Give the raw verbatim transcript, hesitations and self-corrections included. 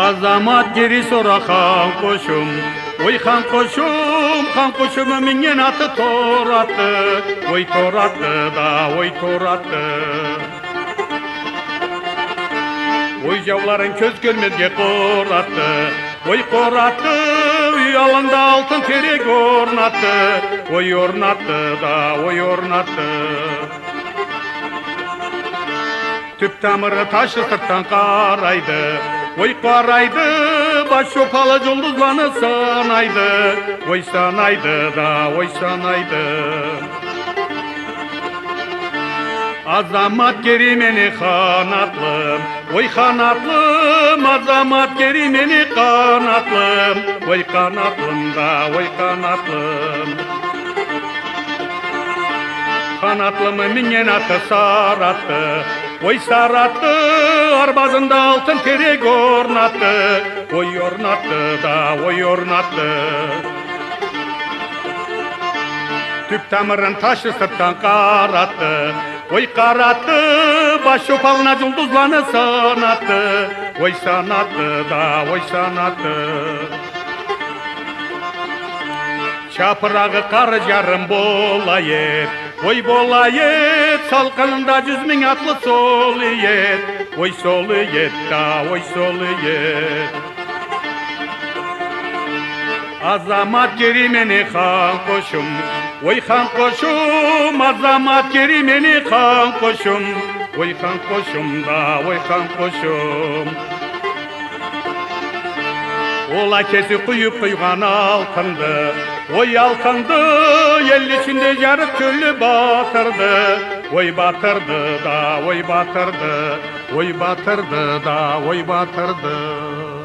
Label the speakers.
Speaker 1: Азамат гери сора хан қошым, ой хан қошым, хан қошым менен аты тораты, ой тораты да, ой тораты. Ой жауларын көз көрмезге қораты, ой қораты, үй алаңда алтын терек орнаты, ой орнаты да, ой орнаты. Түп тамыры ташы сырттан қарайды, ой қарайды, бас шопалы жұлдызланы санайды, ой санайды да, ой санайды. Азамат гери мени қанатлым, ой қанатлым, азамат гери мени қанатлым, ой қанатлым да, ой қанатлым. Қанатлым менен аты сараты, ой сараты, арбазында алтын терек орнаты, ой орнаты да, ой орнаты. Түп тамырын ташы сырттан қараты, ой қараты, бас шопалына жұлдызланы санаты, ой санаты да, ой санаты. Чапырағы қары жарым болайет, ой болайет, салқынында жүз мың атлы сол ет, ой сол ет да, ой сол ет. Азамат гери мени хан қошым, ой хан қошым, азамат гери мени хан қошым, ой хан қошым да, ой хан қошым. Ол әкесі құйып құйған алтынды, ой алтынды, ел ішінде жарып төлі батырды, ой батырды да, ой батырды, ой батырды да, ой батырды.